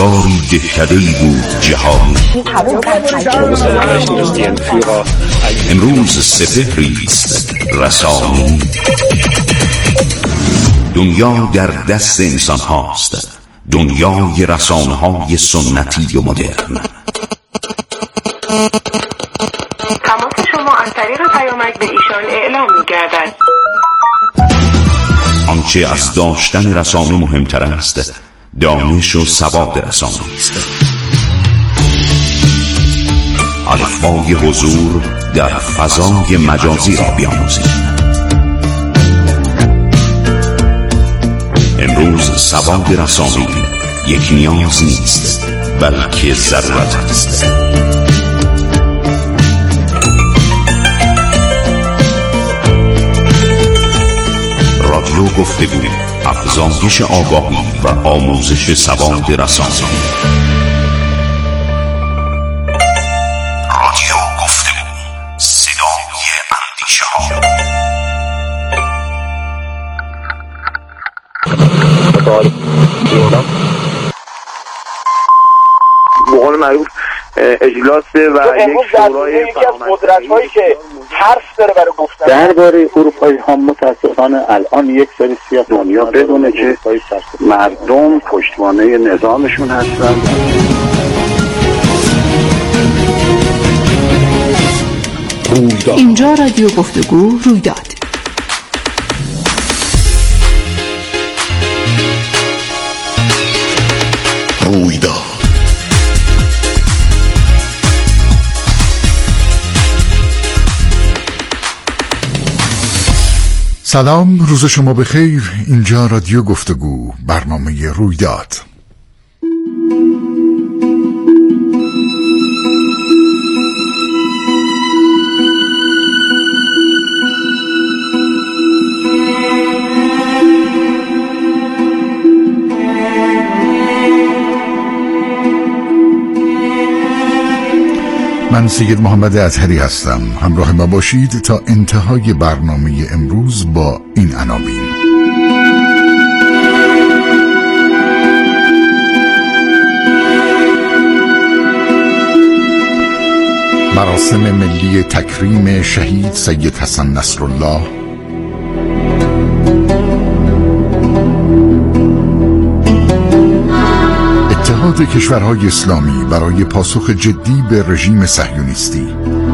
روزگاری دهکده‌ای بود جهانی. امروز سپهری است رسانی. دنیا در دست انسان هاست، دنیای رسانه های سنتی و مدرن. تماس شما از طریق پیامک به ایشان اعلام می‌گردد. آنچه از داشتن رسانه مهمتر است، دانش و سواد رسانه است. الفبای حضور در فضای مجازی را بیاموزید. امروز سواد رسانه‌ای یک نیاز نیست، بلکه ضرورت است. رادیو گفتگو، افزایش آگاهی و آموزش سواد رسانه‌ای. رادیو گفتگو، صدای اندیشه ها. به قول معروف اجلاس و یک شورای یکی از قدرت‌هایی که حرف داره برای گفتن درباره اروپایی ها متاسفانه الان یک سری سیاستمداران دنیا بدونه که مردم پشتوانه نظامشون هستن. اینجا رادیو گفتگو رویداد. سلام، روز شما بخیر. اینجا رادیو گفتگو، برنامه رویداد. من سید محمد اطهری هستم. همراه ما باشید تا انتهای برنامه امروز با این عناوین. مراسم ملی تکریم شهید سید حسن نصرالله، اتحاد کشورهای اسلامی برای پاسخ جدی به رژیم صهیونیستی،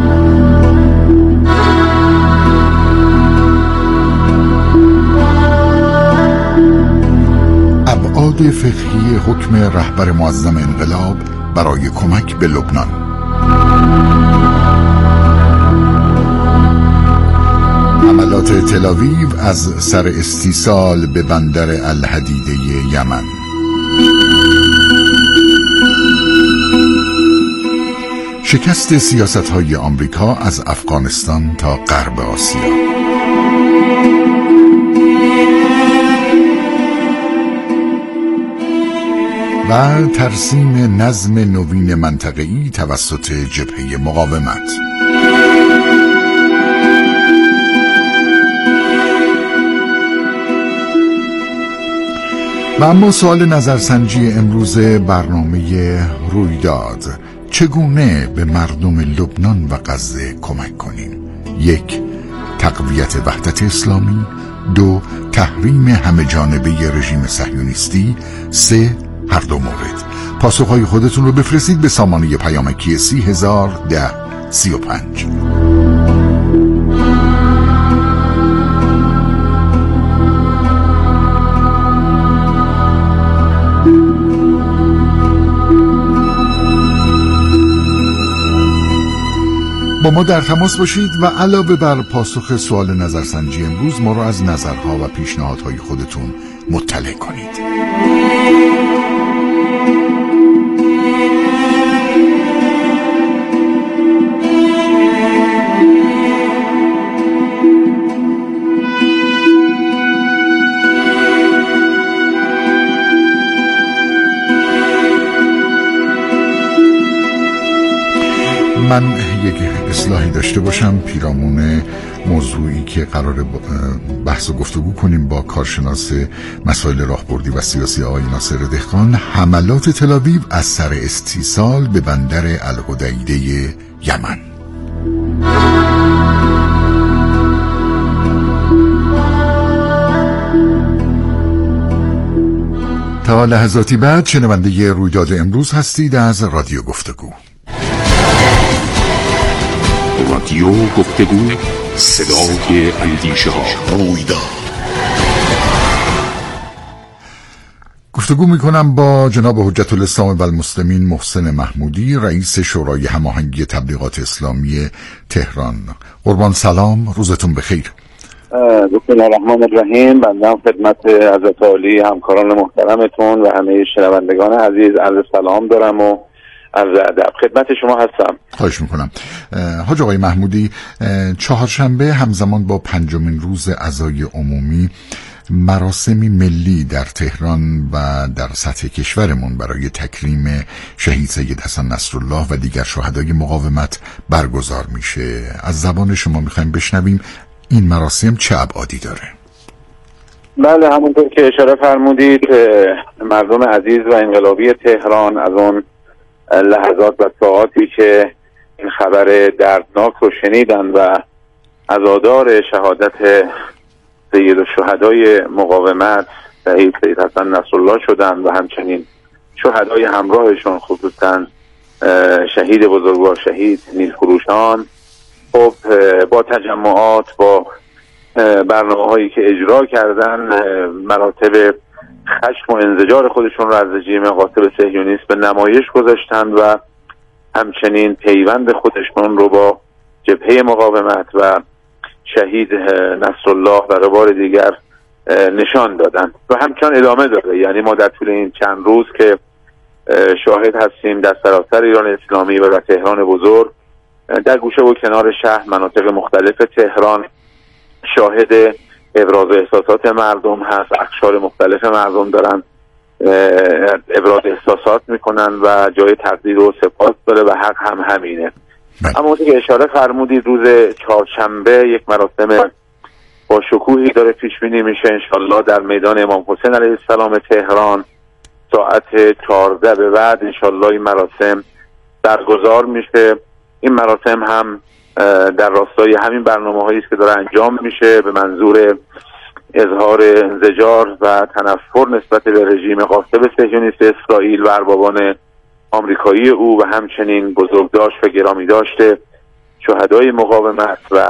ابعاد فقهی حکم رهبر معظم انقلاب برای کمک به لبنان، حملات تل‌آویو از سر استیصال به بندر الحدیده یمن، شکست سیاست‌های آمریکا از افغانستان تا غرب آسیا، و ترسیم نظم نوین منطقه‌ای توسط جبهه مقاومت. و اما سوال نظرسنجی امروز برنامه رویداد: چگونه به مردم لبنان و غزه کمک کنیم؟ 1. تقویت وحدت اسلامی. 2. تحریم همه جانبه رژیم صهیونیستی. 3. هر دو مورد. پاسخهای خودتون رو بفرستید به سامانه پیامکی 3001035. با ما در تماس باشید و علاوه بر پاسخ سوال نظرسنجی امروز ما را از نظرها و پیشنهادهای خودتون مطلع کنید. من یک اصلاحی داشته باشم پیرامون موضوعی که قرار بحث و گفتگو کنیم با کارشناس مسائل راهبردی و سیاسی آقای ناصر دهقان. حملات تل‌آویو از سر استیصال به بندر الحدیده یمن. تا لحظاتی بعد شنونده رویداد امروز هستید از رادیو گفتگو. رادیو گفتگو، صدای اندیشه ها. رویداد. گفتگو میکنم با جناب حجت الاسلام و المسلمین محسن محمودی، رئیس شورای هماهنگی تبلیغات اسلامی تهران. قربان سلام، روزتون بخیر. بسم الله الرحمن الرحیم. بنده خدمت حضرت عالی همکاران محترمتون و همه شنوندگان عزیز عرض سلام دارم و عرض ادب خدمت شما هستم. خواهش میکنم. حاج آقای محمودی، چهارشنبه همزمان با 5مین روز عزای عمومی مراسمی ملی در تهران و در سطح کشورمون برای تکریم شهید سید حسن نصرالله و دیگر شهدای مقاومت برگزار میشه. از زبان شما میخوایم بشنویم این مراسم چه ابعادی داره؟ بله، همونطور که اشاره فرمودید، مردم عزیز و انقلابی تهران از اون لحظات و ساعاتی که این خبر دردناک رو شنیدن و عزادار شهادت سید الشهدای مقاومت شهید سید حسن نصرالله شدن و همچنین شهدای همراهشون، خصوصا شهید بزرگوار شهید نیلفروشان، خب با تجمعات، با برنامه‌هایی که اجرا کردن، مراتب خشم و انزجار خودشون رو از رژیم قاطب صهیونیست به نمایش گذاشتن و همچنین پیوند خودشون رو با جبهه مقاومت و شهید نصرالله و بار دیگر نشان دادن و همچنان ادامه داره. یعنی ما در طول این چند روز که شاهد هستیم در سراسر ایران اسلامی و در تهران بزرگ، در گوشه و کنار شهر، مناطق مختلف تهران، شاهد ابراز احساسات مردم هست. اقشار مختلف مردم دارن ابراز احساسات میکنن و جای تقدیر و سپاس داره و حق هم همینه. اما که اشاره فرمودید، روز چهارشنبه یک مراسم با شکوهی داره پیش بینی میشه انشالله در میدان امام حسین علیه السلام تهران. ساعت 14 به بعد انشالله این مراسم برگزار میشه. این مراسم هم در راستای همین برنامه‌هایی است که داره انجام میشه به منظور اظهار انزجار و تنفر نسبت به رژیم قاطب صهیونیست اسرائیل و اربابان آمریکایی او و همچنین بزرگداشت و گرامی داشته شهدای مقاومت و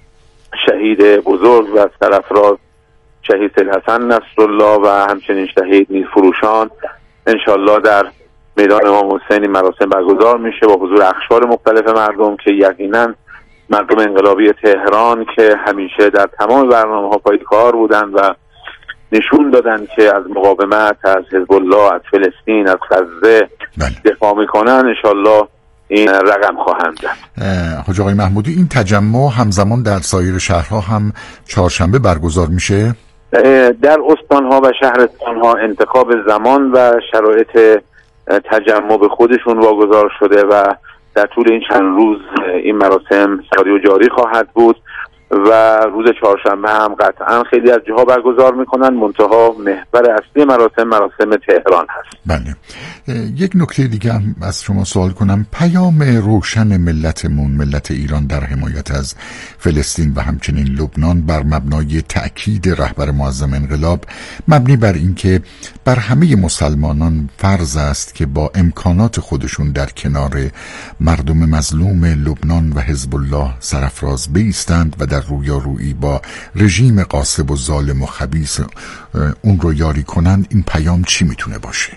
شهید بزرگ و سرافراز شهید سید حسن نصرالله و همچنین شهید نیلفروشان. انشالله در میدان امام حسین مراسم برگزار میشه با حضور اقشار مختلف مردم که یقینا مردم انقلابی تهران که همیشه در تمام برنامه‌ها پای کار بودن و نشون دادن که از مقاومت، از حزب الله، از فلسطین، از غزه دفاع میکنن، انشالله این رقم خواهند زد. حاج آقای محمودی، این تجمع همزمان در سایر شهرها هم چهارشنبه برگزار میشه؟ در استانها و شهرستانها انتخاب زمان و شرایط تجمع به خودشون واگذار شده و در طول این چند روز این مراسم ساری و جاری خواهد بود و روز چهارشنبه هم قطعا خیلی از جاها برگزار میکنن، منتها محور اصلی مراسم تهران هست. بله. یک نکته دیگه هم از شما سوال کنم، پیام روشن ملتمون، ملت ایران در حمایت از فلسطین و همچنین لبنان بر مبنای تأکید رهبر معظم انقلاب مبنی بر اینکه بر همه مسلمانان فرض است که با امکانات خودشون در کنار مردم مظلوم لبنان و حزب الله سرافراز بایستند و در رویارویی با رژیم غاصب و ظالم و خبیث اون رو یاری کنند. این پیام چی میتونه باشه؟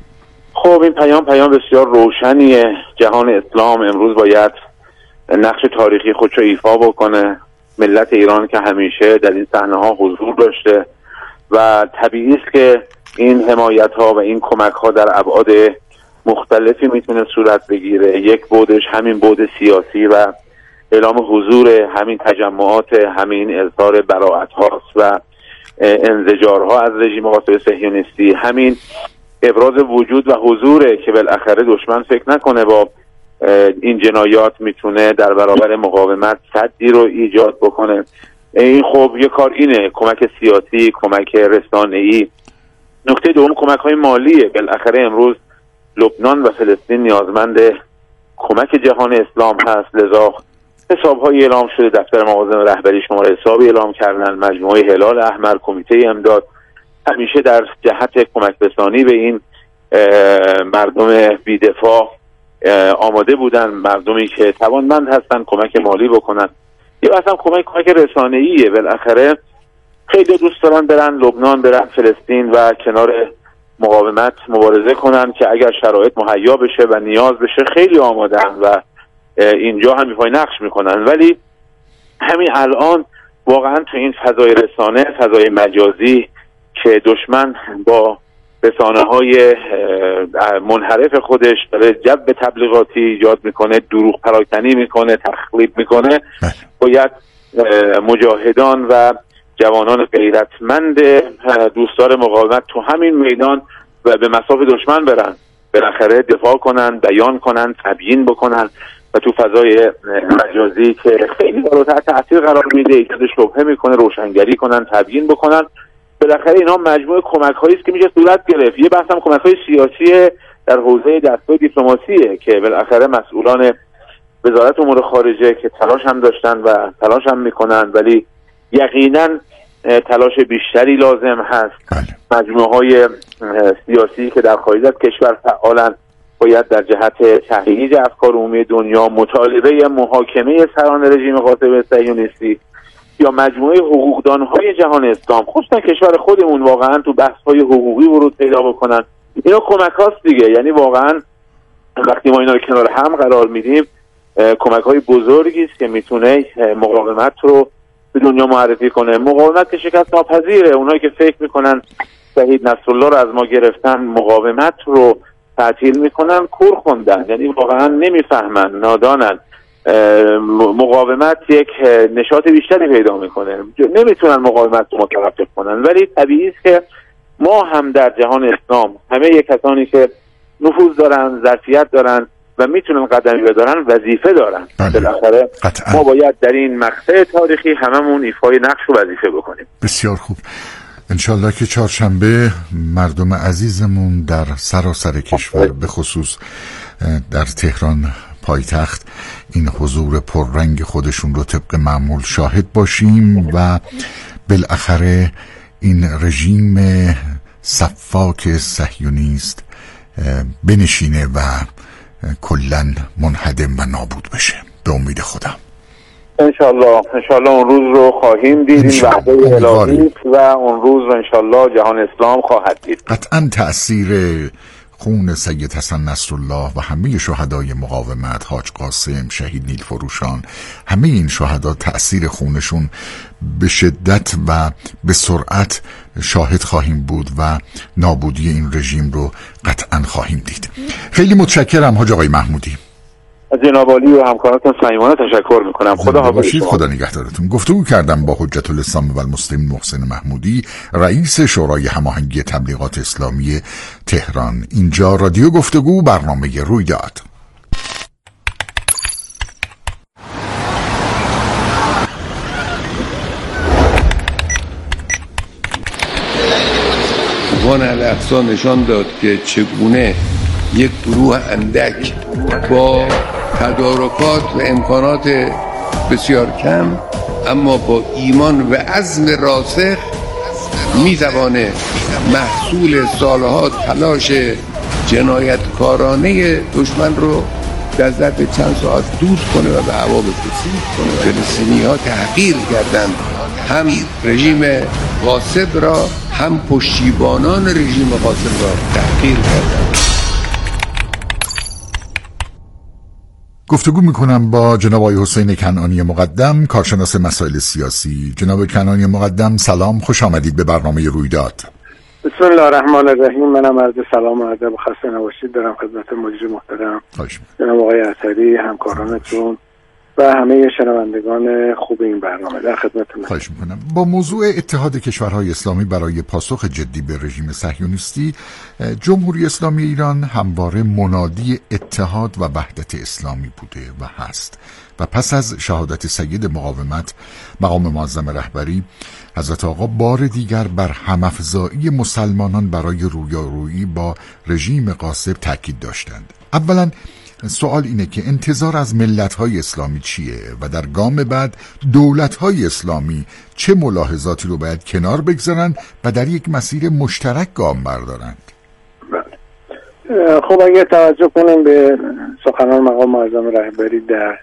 خب این پیام بسیار روشنیه. جهان اسلام امروز باید نقش تاریخی خودش رو ایفا بکنه. ملت ایران که همیشه در این صحنه‌ها حضور داشته و طبیعی است که این حمایت‌ها و این کمک‌ها در ابعاد مختلفی میتونه صورت بگیره. یک بودش همین بود سیاسی و اعلام حضور همین تجمعات، همین اظهار براءت هاست و انزجارها از رژیم قاطب صهیونیستی، همین ابراز وجود و حضوره که بالاخره دشمن فکر نکنه با این جنایات میتونه در برابر مقاومت سدی رو ایجاد بکنه. این خب یه کار اینه، کمک سیاسی، کمک رسانه‌ای. نکته دوم کمک‌های مالیه. بالاخره امروز لبنان و فلسطین نیازمند کمک جهان اسلام هست، لذا حساب‌های اعلام شده، دفتر مغازه رهبری شماره حسابی اعلام کردن، مجموعه هلال احمر، کمیته امداد همیشه در جهت کمک رسانی به این مردم بی‌دفاع آماده بودن، مردمی که توانمند هستن کمک مالی بکنن یا اصلا کمک رسانه‌ایه. بالاخره خیلی دوست دارن برن لبنان، برن فلسطین و کنار مقاومت مبارزه کنن که اگر شرایط مهیا بشه و نیاز بشه خیلی آمادن و اینجا هم ایفای نقش میکنن. ولی همین الان واقعا تو این فضای رسانه، فضای مجازی که دشمن با رسانه‌های منحرف خودش داره جو تبلیغاتی ایجاد میکنه، دروغ پراکنی میکنه، تخریب میکنه، باید مجاهدان و جوانان غیرتمند دوستدار مقاومت تو همین میدان و به مصاف دشمن برن، بالاخره دفاع کنن، بیان کنن، تبیین بکنن و تو فضای مجازی که خیلی تحت تاثیر قرار میده، ایجاد شبهه میکنه، روشنگری کنن، تبیین بکنن. بالاخره اینا مجموعه کمک‌هایی است که میشه صورت گرفت. یه بحث هم کمک‌های سیاسی در حوزه دستگاه دیپلماسیه که بالاخره مسئولان وزارت امور خارجه که تلاش هم داشتن و تلاش هم میکنن، ولی یقینا تلاش بیشتری لازم هست. مجموعه‌های سیاسی که در خارج از کشور فعالن باید در جهت تهییج افکار عمومی دنیا، مطالبه محاکمه سران رژیم قاطع صهیونیستی یا مجموعه حقوقدان‌های جهان اسلام، خصوصا کشور خودمون، واقعا تو بحث‌های حقوقی ورود پیدا بکنن. اینا کمک‌هاست دیگه. یعنی واقعا وقتی ما اینا رو کنار هم قرار میدیم کمک‌های بزرگی است که میتونه مقاومت رو به دنیا معرفی کنه. مقاومت که شکست ناپذیره. اونایی که فکر میکنن شهید نصرالله رو از ما گرفتن، مقاومت رو تعطیل میکنن، کور خوندن. یعنی واقعا نمیفهمن، نادانن. مقاومت یک نشاط بیشتری پیدا میکنه، نمیتونن مقاومت رو متوقف کنن. ولی طبیعی است که ما هم در جهان اسلام همه یک کسانی که نفوذ دارن، ظرفیت دارن و میتونن قدمی بدارن وظیفه دارن. بالاخره ما باید در این مقطع تاریخی هممون ایفای نقش و وظیفه بکنیم. بسیار خوب. انشالله که چهارشنبه مردم عزیزمون در سراسر کشور به خصوص در تهران پایتخت این حضور پررنگ خودشون رو طبق معمول شاهد باشیم و بالاخره این رژیم سفاک صهیونیست بنشینه و کلن منهدم و نابود بشه به امید خدا. انشالله اون روز رو خواهیم دید، این وعده الهی و اون روز رو انشالله جهان اسلام خواهد دید. قطعا تأثیر خون سید حسن نصرالله و همه شهدای مقاومت، حاج قاسم، شهید نیل فروشان، همه این شهدا تأثیر خونشون به شدت و به سرعت شاهد خواهیم بود و نابودی این رژیم رو قطعا خواهیم دید. خیلی متشکرم حاج آقای محمودی. از جناب عالی و همکارانتون صمیمانه تشکر میکنم. خدا باشید. خدا نگهدارتون. گفتگو کردم با حجت الاسلام و المسلمین محسن محمودی، رئیس شورای هماهنگی تبلیغات اسلامی تهران. اینجا رادیو گفتگو، برنامه رویداد. طوفان الاقصی نشان داد که چگونه یک گروه اندک با تدارکات و امکانات بسیار کم اما با ایمان و عزم راسخ میتوانه محصول سالها تلاش جنایتکارانه دشمن رو در ظرف چند ساعت دود کنه و به هوا بفرسته. فلسطینی‌ها تحقیر کردند هم رژیم غاصب را هم پشتیبانان رژیم غاصب را تحقیر کردند. گفتگو میکنم با جناب آقای حسین کنعانی مقدم، کارشناس مسائل سیاسی. جناب کنعانی مقدم سلام، خوش آمدید به برنامه رویداد. بسم الله الرحمن الرحیم. منم عرض سلام و ادب و خسته نباشید دارم خدمت مجری محترم جناب آقای عصری، همکارانتون و همه شنوندگان خوب این برنامه. در خدمتتون. خواهش میکنم. با موضوع اتحاد کشورهای اسلامی برای پاسخ جدی به رژیم صهیونیستی، جمهوری اسلامی ایران همواره منادی اتحاد و وحدت اسلامی بوده و هست و پس از شهادت سید مقاومت مقام معظم رهبری حضرت آقا بار دیگر بر همافزایی مسلمانان برای رویارویی با رژیم غاصب تاکید داشتند. اولا سوال اینه که انتظار از ملت‌های اسلامی چیه و در گام بعد دولت‌های اسلامی چه ملاحظاتی رو باید کنار بگذارن و در یک مسیر مشترک گام بردارند؟ خب اگه توجه کنیم به سخنان مقام معظم رهبری در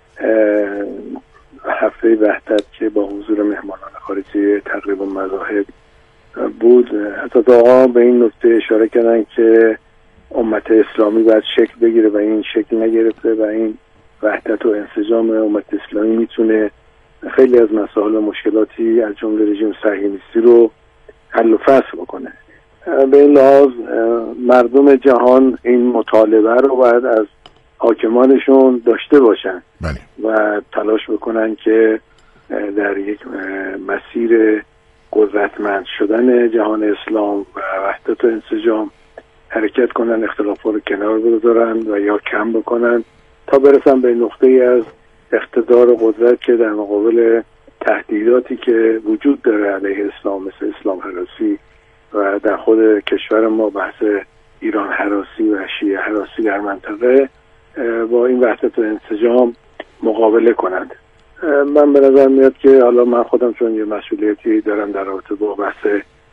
هفته وحدت که با حضور مهمانان خارجی تقریبا مذاهب بود، حضرت آقا به این نکته اشاره کردن که امت اسلامی باید شکل بگیره و این شکل نگرفته و این وحدت و انسجام امت اسلامی میتونه خیلی از مسائل و مشکلاتی از جمله رژیم صهیونیستی رو حل و فصل بکنه. به این لحاظ مردم جهان این مطالبه رو باید از حاکمانشون داشته باشن و تلاش بکنن که در یک مسیر قدرتمند شدن جهان اسلام و وحدت و انسجام حرکت کنن، اختلافات رو کنار بذارن و یا کم بکنن تا برسن به نقطه ای از اقتدار و قدرت که در مقابل تهدیداتی که وجود داره علیه اسلام مثل اسلام هراسی و در خود کشور ما بحث ایران هراسی و شیعه هراسی در منطقه با این وحدت و انسجام مقابله کنند. من به نظر میاد که حالا من خودم چون یه مسئولیتی دارم در رابطه با بحث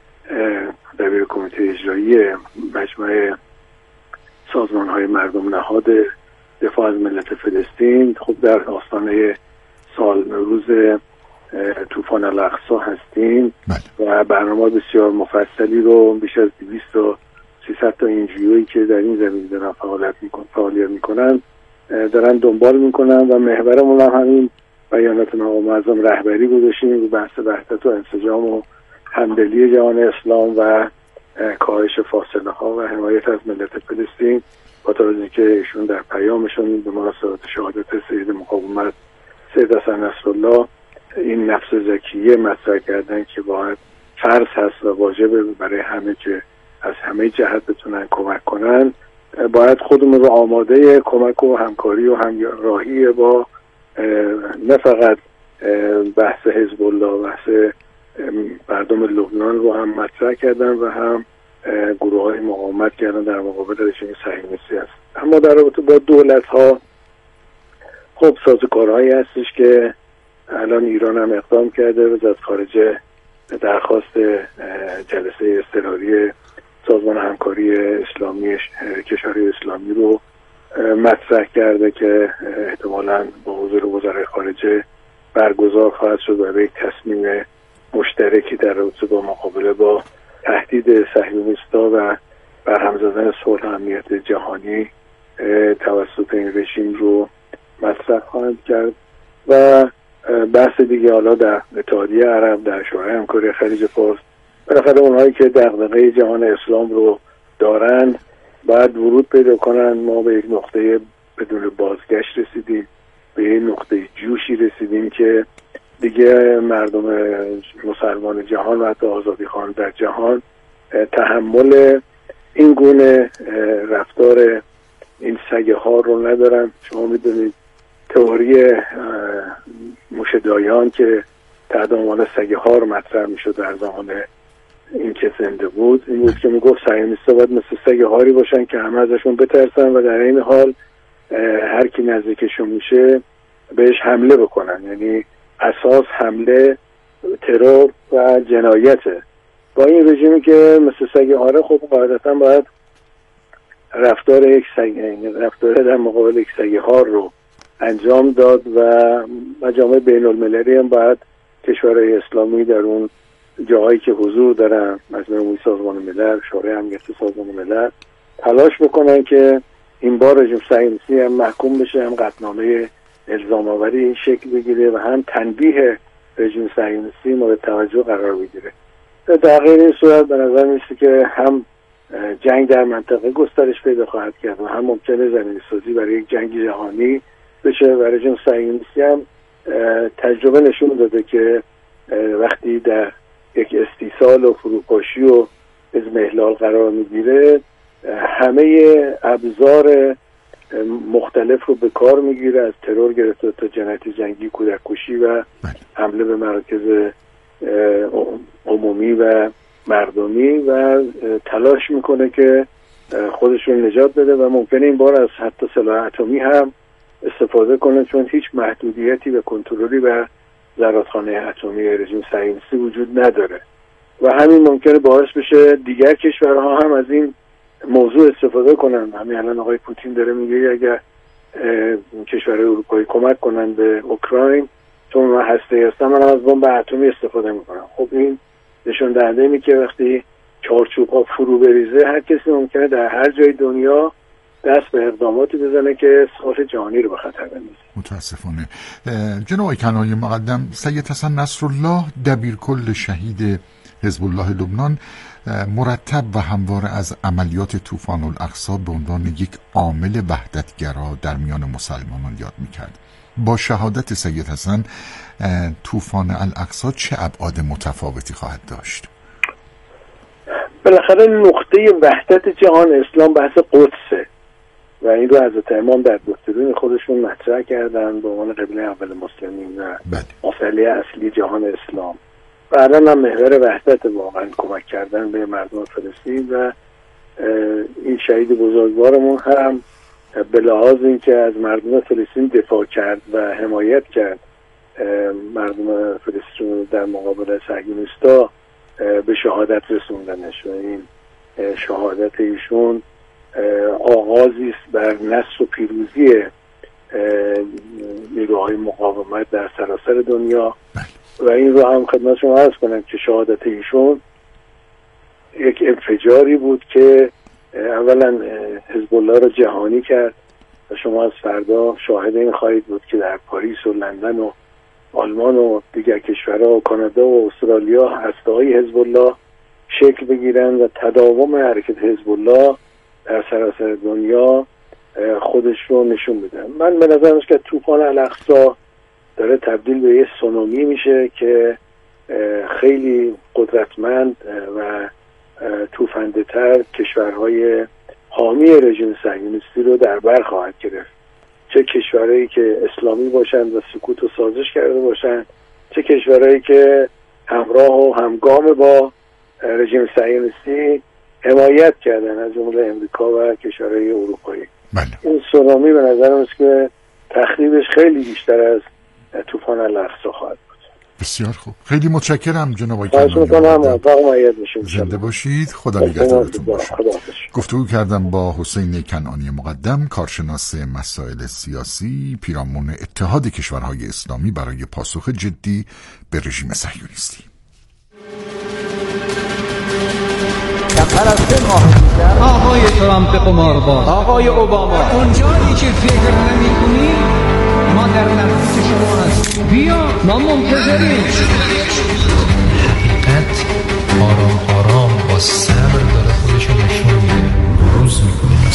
دبیر کمیته اجرایی مجمع سازمان‌های مردم نهاد دفاع از ملت فلسطین، خب در آستانه سال روز طوفان الاقصی هستیم و برنامه بسیار مفصلی رو بیش از 200 تا 300 تا NGOیی که در این زمینه دارن فعالیت میکنن دارن دنبال میکنن و محورمون هم همین بیانات مقام معظم رهبری گذاشتیم رو بحث وحدت و انسجام و همدلی جهان اسلام و کاهش فاصله ها و حمایت از ملت فلسطین، با توجهی که ایشون در پیامشون به مناسبت شهادت سید مقاومت سید حسن نصرالله این نفس زکیه مطرح کردن که باید فرض هست و واجبه برای همه که از همه جهت بتونن کمک کنن، باید خودمون رو آماده کمک و همکاری و همراهی با نه فقط بحث حزب الله، بحث مردم لبنان رو هم مطرح کردن و هم گروه های مقاومت کردن در مقابل رژیم صهیونیستی است. اما در رابطه با دولت ها خب سازوکارهایی هستش که الان ایران هم اقدام کرده، وزارت خارجه درخواست جلسه اضطراری سازمان همکاری اسلامی کشورهای اسلامی رو مطرح کرده که احتمالاً با حضور وزرای خارجه برگزار خواهد شد و به یک تصمیم مشترکی در رابطه با مقابله با تهدید صهیونیست‌ها و برهم زدن صلح و امنیت جهانی توسط این رژیم رو مطرح خواهد کرد. و بحث دیگه حالا در اتحادیه عرب، در شورای همکاری خلیج فارس، بالاخره اونهایی که دغدغه جهان اسلام رو دارن باید ورود پیدا کنن. ما به یک نقطه بدون بازگشت رسیدیم، به یک نقطه جوشی رسیدیم که دیگه مردم مسلمان جهان و حتی آزادی خواهان در جهان تحمل این گونه رفتار این سگه ها رو ندارن. شما میدونید تئوری موشه‌دایان که تحت عنوان سگه ها رو مطرح میشد در زمان این که زنده بود، این بود که میگفت صهیونیست‌ها باید مثل سگه هاری باشن که همه ازشون بترسن و در این حال هر کی نزدیکشون میشه بهش حمله بکنن. یعنی اساس حمله، ترور و جنایته. با این رژیمی که مثل سگه هاره خب قاعدتا باید رفتار در مقابل یک سگه هار رو انجام داد و مجامع بین المللی هم باید کشورهای اسلامی در اون جاهایی که حضور دارن، مجمع عمومی سازمان ملل، شورای امنیت سازمان ملل، تلاش بکنن که این بار رژیم صهیونیستی هم محکوم بشه، هم قطعنامه الزام آوری این شکل بگیره و هم تنبیه رژیم صهیونیستی مورد توجه قرار بگیره. در غیر این صورت به نظر میسته که هم جنگ در منطقه گسترش پیدا خواهد کرد و هم ممکنه زمینه‌سازی برای یک جنگ جهانی بشه و رژیم صهیونیستی هم تجربه نشون داده که وقتی در یک استیصال و فروپاشی و اضمحلال قرار میگیره همه ابزار مختلف رو به کار میگیره، از ترور گرفته تا جنایت جنگی، کودک کشی و حمله به مراکز عمومی و مردمی و تلاش میکنه که خودش رو نجات بده و ممکنه این بار از حتی سلاح اتمی هم استفاده کنه، چون هیچ محدودیتی و کنترلی بر زرادخانه اتمی رژیم صهیونیستی وجود نداره و همین ممکنه باعث بشه دیگر کشورها هم از این موضوع استفاده کنن. همین الان آقای پوتین داره میگه اگر کشورهای اروپایی کمک کنن به اوکراین چون من هسته‌ای هستم، من از بمب اتمی استفاده میکنم. خب این نشون دهنده اینه که وقتی چارچوب‌ها فرو بریزه هر کسی ممکنه در هر جای دنیا دست به اقداماتی بزنه که صلح جهانی رو به خطر بندازه. متاسفانه جناب آقای کنعانی مقدم، سید حسن نصرالله دبیرکل شهید حزب الله لبنان مرتب و همواره از عملیات طوفان الاقصی به عنوان یک عامل وحدتگرا در میان مسلمانان یاد میکرد. با شهادت سید حسن طوفان الاقصی چه ابعاد متفاوتی خواهد داشت؟ بالاخره نقطه وحدت جهان اسلام بحث قدسه و این رو حضرت امام در دکترین خودشون مطرح کردن به عنوان قبله اول مسلمین و مسئله اصلی جهان اسلام و الان هم محور وحدت واقعا کمک کردن به مردم فلسطین و این شهید بزرگوارمون هم به لحاظ این که از مردم فلسطین دفاع کرد و حمایت کرد مردم فلسطین در مقابل صهیونیستا به شهادت رسوندنش و این شهادت ایشون آغازی است بر نصر و پیروزی نیروهای مقاومت در سراسر دنیا و این رو هم خدمت شما عرض کنم که شهادت ایشون یک انفجاری بود که اولا حزب الله رو جهانی کرد و شما از فردا شاهد این خواهید بود که در پاریس و لندن و آلمان و دیگر کشورها و کانادا و استرالیا هسته‌های حزب الله شکل بگیرن و تداوم حرکت حزب الله در سراسر دنیا خودش رو نشون بده. من به نظرم که طوفان الاقصی داره تبدیل به یه سونامی میشه که خیلی قدرتمند و توفنده تر کشورهای حامی رژیم صهیونیستی رو در بر خواهد گرفت، چه کشورهایی که اسلامی باشند و سکوت و سازش کرده باشند، چه کشورهایی که همراه و همگام با رژیم صهیونیستی حمایت کردن از جمله امریکا و کشورهای اروپایی. این سونامی به نظرم است که تخریبش خیلی بیشتر از طوفان الاقصی خواهد بود. بسیار خوب، خیلی متشکرم جناب آقای کنعانی. زنده باشید، خدا نگهدارتون باشه. گفتگو کردم با حسین کنعانی مقدم، کارشناس مسائل سیاسی، پیرامون اتحاد کشورهای اسلامی برای پاسخ جدی به رژیم صهیونیستی. آقای ترامپ قمارباز، آقای اوباما، اونجایی که فکر نمی‌کنی ما در نزدیک شما هستیم، بیا ما منتظریم. حقیقت آرام آرام با صبر داره خودشو نشون میده، روز میکنه.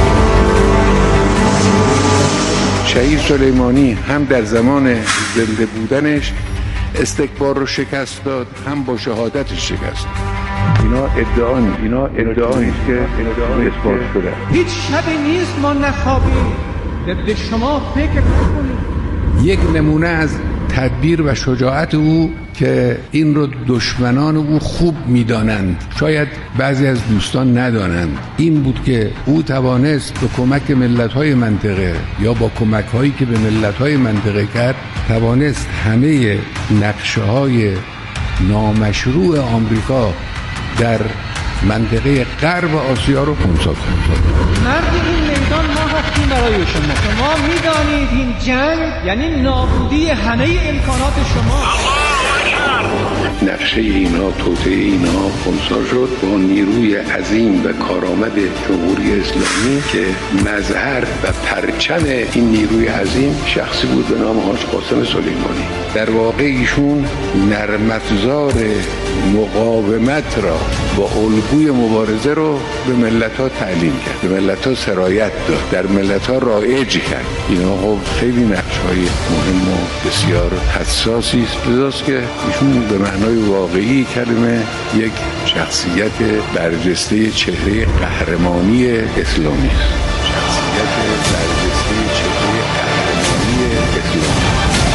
شهید سلیمانی هم در زمان زنده بودنش استکبار رو شکست داد، هم با شهادتش شکست. اینا ادعایی که اثبات شده. هیچ شبی نیست ما نخوابیم، به شما فکر نکنیم. یک نمونه از تدبیر و شجاعت او که این رو دشمنان او خوب میدانند، شاید بعضی از دوستان ندانند، این بود که او توانست به کمک ملت‌های منطقه یا با کمک‌هایی که به ملت‌های منطقه کرد، توانست همه نقشه‌های نامشروع آمریکا در منطقه غرب آسیا رو خنثی کرد. مرد این میدان ما هستیم برای شما میدانید این جنگ یعنی نابودی همه امکانات شما. نقشه اینها، توطئه اینها خنثی شد. با نیروی عظیم و کارآمد جمهوری اسلامی که مظهر و پرچم این نیروی عظیم شخصی بود به نام حاج قاسم سلیمانی. در واقع ایشون نرم‌افزار مقاومت را با الگوی مبارزه رو به ملت‌ها تعلیم کرد، به ملت‌ها سرایت داد، در ملت‌ها رایج کرد. اینا خب خیلی نقش‌های مهم و بسیار حساسی است. لذاست که ایشون به معنای واقعی کلمه یک شخصیت برجسته چهره قهرمانی اسلامی است. شخصیت برجسته چهره قهرمانی اسلامی.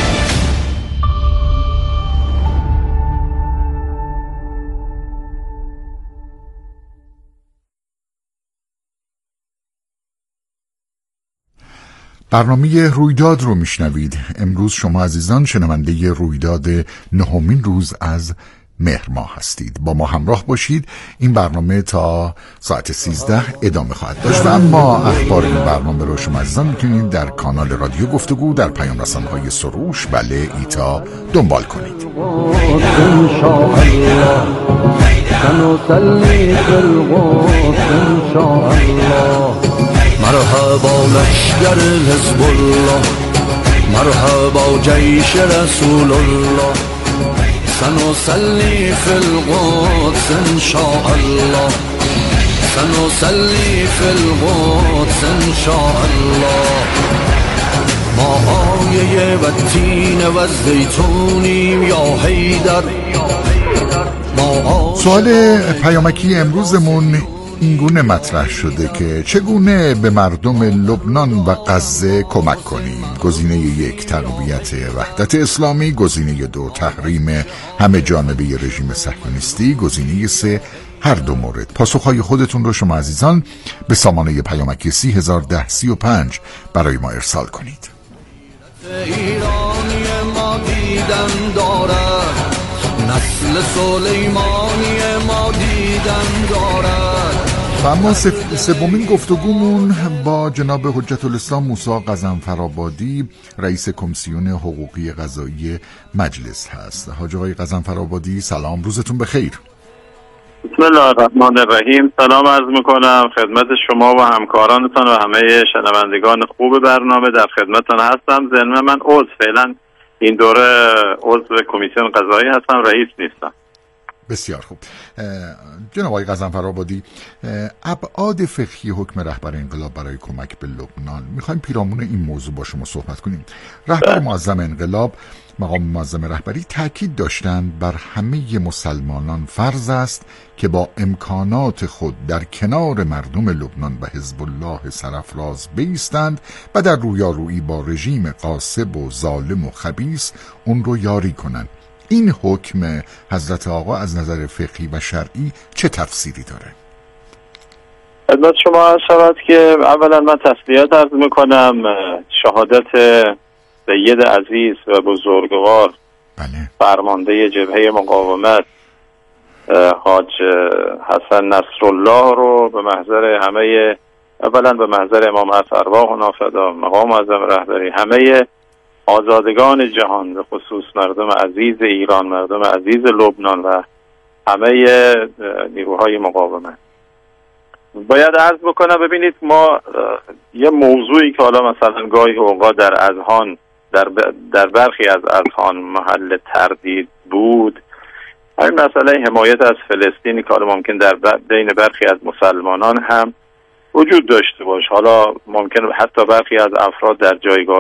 برنامه رویداد رو میشنوید. امروز شما عزیزان شنونده رویداد 9مین روز از مهر ماه هستید. با ما همراه باشید. این برنامه تا ساعت 13 ادامه خواهد داشت و اما اخبار این برنامه رو شما عزیزان میتونید در کانال رادیو گفتگو در پیام رسانه‌های سروش بله ایتا دنبال کنید. مرحبا لشکر حزب الله، مرحبا جیش رسول الله، سنصلي في القدس ان شاء الله، سنصلي في القدس ان شاء الله. ما آیه و تین و زیتونیم یا حیدر. سوال پیامکی امروزمون اینگونه مطرح شده که چگونه به مردم لبنان و غزه کمک کنیم؟ گزینه 1 تقویت وحدت اسلامی، گزینه 2 تحریم همه جانبه رژیم صهیونیستی، گزینه 3 هر دو مورد. پاسخهای خودتون رو شما عزیزان به سامانه پیامکی 301035 برای ما ارسال کنید. ایرانی ما دیدن دارد، نسل سلیمانی ما دیدن دارد. و اما سومین گفتگومون با جناب حجت الاسلام موسی غضنفرآبادی، رئیس کمیسیون حقوقی قضایی مجلس هست. حاج آقای غضنفرآبادی سلام، روزتون بخیر. بسم الله الرحمن الرحیم. سلام عرض میکنم خدمت شما و همکارانتان و همه شنوندگان خوب برنامه. در خدمتتان هستم. ضمن من فعلا این دوره عضو کمیسیون قضایی هستم، رئیس نیستم. بسیار خوب. جناب آقای غضنفرآبادی، ابعاد فقهی حکم رهبر انقلاب برای کمک به لبنان، میخوایم پیرامون این موضوع با شما صحبت کنیم. رهبر معظم انقلاب، مقام معظم رهبری، تاکید داشتند بر همه مسلمانان فرض است که با امکانات خود در کنار مردم لبنان و حزب الله سرافراز بایستند و در رویارویی با رژیم غاصب و ظالم و خبیث اون رو یاری کنند. این حکم حضرت آقا از نظر فقهی و شرعی چه تفسیری داره؟ خدمت شما عرض شود که اولا من تسلیت عرض میکنم. شهادت سید عزیز و بزرگوار فرمانده جبهه مقاومت حاج حسن نصرالله رو به محضر همه، اولا به محضر امام ارواح و نافدا، مقام معظم رهبری، همه آزادگان جهان، به خصوص مردم عزیز ایران، مردم عزیز لبنان و همه نیروهای مقاومت. باید عرض بکنم ببینید، ما یه موضوعی که حالا مثلا گاهی اوقات در اذهان، در برخی از اذهان محل تردید بود، همین مسئله حمایت از فلسطینی که حالا ممکن در بین برخی از مسلمانان هم وجود داشته باشه. حالا ممکن حتی برخی از افراد در جایگاه